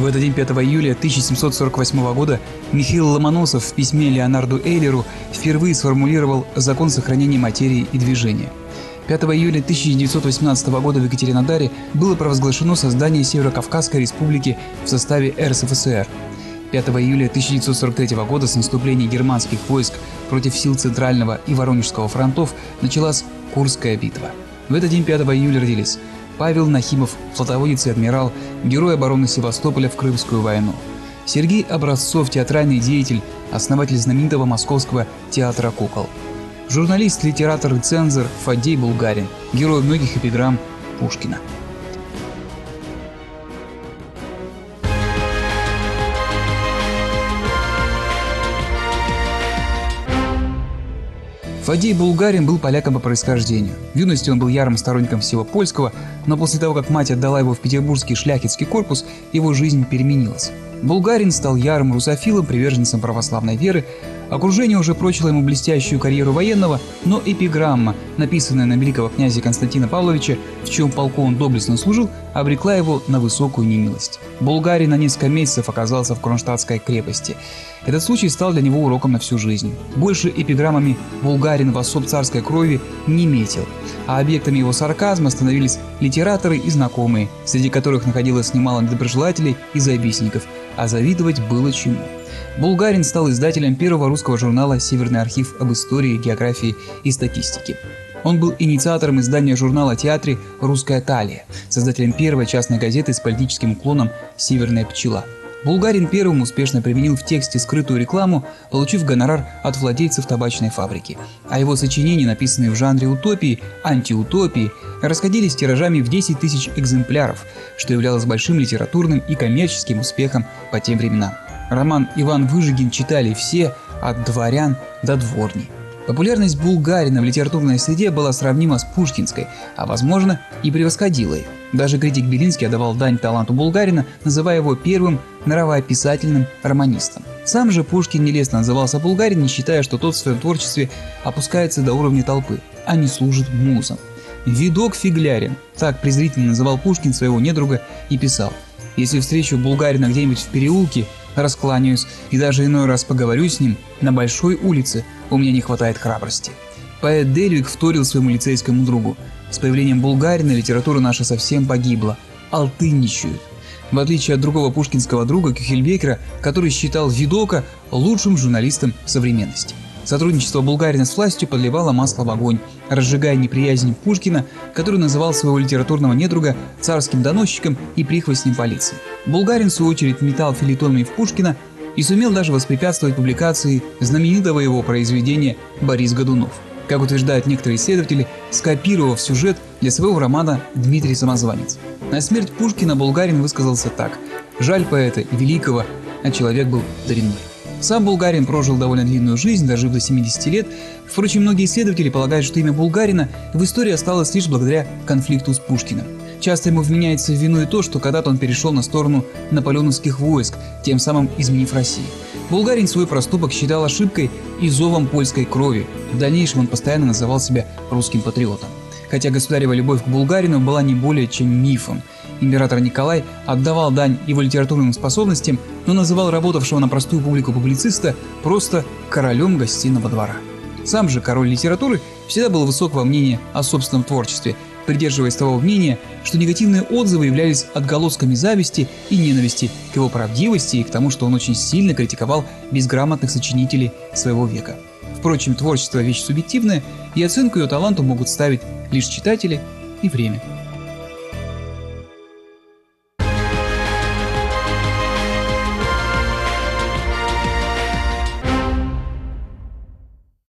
В этот день 5 июля 1748 года Михаил Ломоносов в письме Леонарду Эйлеру впервые сформулировал закон сохранения материи и движения. 5 июля 1918 года в Екатеринодаре было провозглашено создание Северо-Кавказской республики в составе РСФСР. 5 июля 1943 года с наступления германских войск против сил Центрального и Воронежского фронтов началась Курская битва. В этот день 5 июля родились Павел Нахимов, флотоводец и адмирал, герой обороны Севастополя в Крымскую войну; Сергей Образцов, театральный деятель, основатель знаменитого Московского театра кукол; журналист, литератор и цензор Фаддей Булгарин, герой многих эпиграмм Пушкина. Фаддей Булгарин был поляком по происхождению. В юности он был ярым сторонником всего польского, но после того, как мать отдала его в Петербургский шляхетский корпус, его жизнь переменилась. Булгарин стал ярым русофилом, приверженцем православной веры. Окружение уже прочило ему блестящую карьеру военного, но эпиграмма, написанная на великого князя Константина Павловича, в чьем полку он доблестно служил, обрекла его на высокую немилость. Булгарин на несколько месяцев оказался в Кронштадтской крепости. Этот случай стал для него уроком на всю жизнь. Больше эпиграммами Булгарин в особ царской крови не метил, а объектами его сарказма становились литераторы и знакомые, среди которых находилось немало недоброжелателей и завистников, а завидовать было чему. Булгарин стал издателем первого русского журнала «Северный архив» об истории, географии и статистике. Он был инициатором издания журнала о театре «Русская талия», создателем первой частной газеты с политическим уклоном «Северная пчела». Булгарин первым успешно применил в тексте скрытую рекламу, получив гонорар от владельцев табачной фабрики. А его сочинения, написанные в жанре утопии, антиутопии, расходились тиражами в 10 тысяч экземпляров, что являлось большим литературным и коммерческим успехом по тем временам. Роман «Иван Выжигин» читали все, от дворян до дворни. Популярность Булгарина в литературной среде была сравнима с пушкинской, а возможно и превосходила ее. Даже критик Белинский отдавал дань таланту Булгарина, называя его первым нравоописательным романистом. Сам же Пушкин нелестно назывался Булгарин, считая, что тот в своем творчестве опускается до уровня толпы, а не служит музам. «Видок фиглярин» — так презрительно называл Пушкин своего недруга и писал: «Если встречу Булгарина где-нибудь в переулке, раскланяюсь и даже иной раз поговорю с ним на большой улице, у меня не хватает храбрости». Поэт Дельвиг вторил своему лицейскому другу: «С появлением Булгарина литература наша совсем погибла, алтынничают». В отличие от другого пушкинского друга Кюхельбекера, который считал Видока лучшим журналистом современности. Сотрудничество Булгарина с властью подливало масло в огонь, разжигая неприязнь Пушкина, который называл своего литературного недруга царским доносчиком и прихвостнем полиции. Булгарин, в свою очередь, метал фельетонами в Пушкина и сумел даже воспрепятствовать публикации знаменитого его произведения «Борис Годунов», как утверждают некоторые исследователи, скопировав сюжет для своего романа «Дмитрий Самозванец». На смерть Пушкина Булгарин высказался так: «Жаль поэта великого, а человек был дрянной». Сам Булгарин прожил довольно длинную жизнь, дожив до 70 лет. Впрочем, многие исследователи полагают, что имя Булгарина в истории осталось лишь благодаря конфликту с Пушкиным. Часто ему вменяется в вину и то, что когда-то он перешел на сторону наполеоновских войск, тем самым изменив Россию. Булгарин свой проступок считал ошибкой и зовом польской крови. В дальнейшем он постоянно называл себя русским патриотом. Хотя государева любовь к Булгарину была не более чем мифом. Император Николай отдавал дань его литературным способностям, но называл работавшего на простую публику публициста просто королем гостиного двора. Сам же король литературы всегда был высокого мнения о собственном творчестве, придерживаясь того мнения, что негативные отзывы являлись отголосками зависти и ненависти к его правдивости и к тому, что он очень сильно критиковал безграмотных сочинителей своего века. Впрочем, творчество – вещь субъективная, и оценку ее таланту могут ставить лишь читатели и время.